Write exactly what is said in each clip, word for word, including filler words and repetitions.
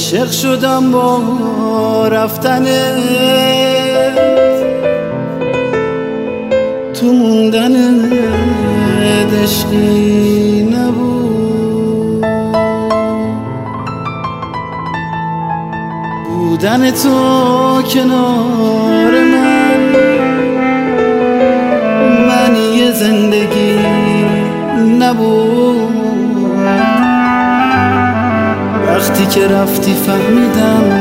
عاشق شدم با رفتنت، تو موندنت عشقی نبود، بودن تو کنار من معنی زندگی نبود. وقتی که رفتی فهمیدم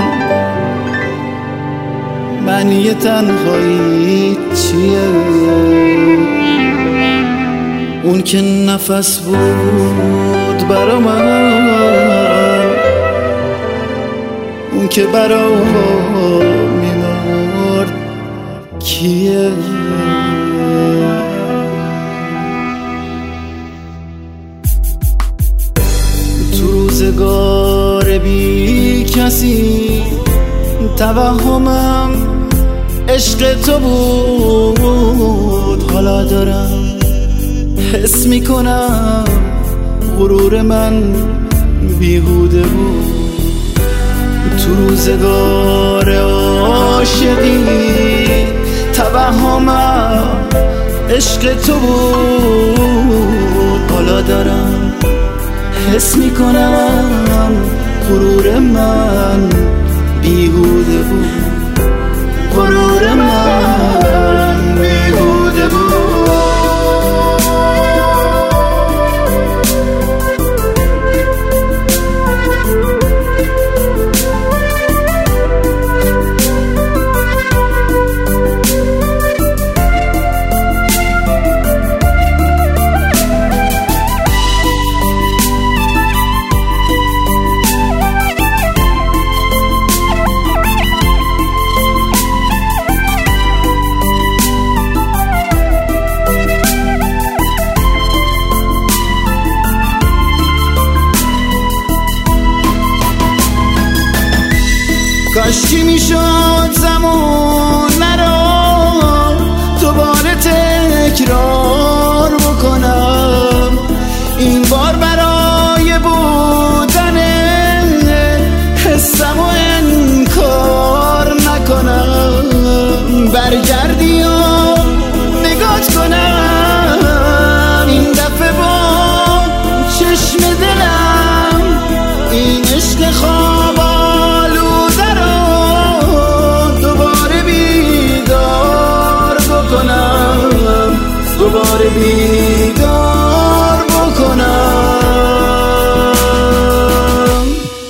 معنی تنهایی چیه، اون که نفس بود برا من، اون که برا میمرد کیه. تو روزگار بی کسی توهمم عشق تو بود، حالا دارم حس میکنم غرور من بیهوده بود. تو روزگار عاشقی توهمم عشق تو بود، حالا دارم حس میکنم غرور من بیهوده بود، غرور من بیهوده بود. کاشکی میشد زمونه رو دوباره تکرار بکنم، این بار برای بودن حسم و انکار نکنم. برگردی یا نگات کنم این دفعه با چشم دلم، این عشق خواب دوباره بیدار بکنم.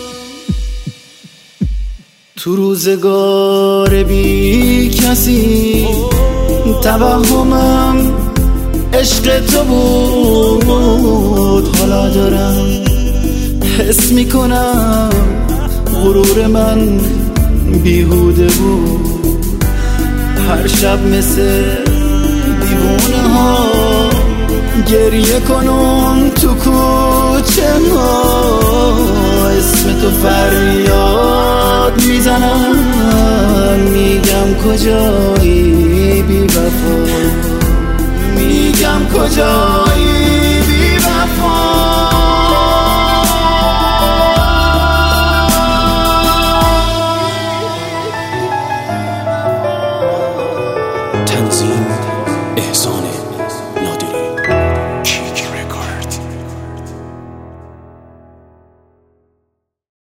تو روزگار بی کسی توهمم عشق تو بود، حالا دارم حس میکنم غرور من بیهوده بود. هر شب مثل دیوونه ها گریه کنم تو کوچه ها، اسم تو فریاد میزنم، میگم کجایی بی وفا، میگم کجایی بی وفا. تنظیم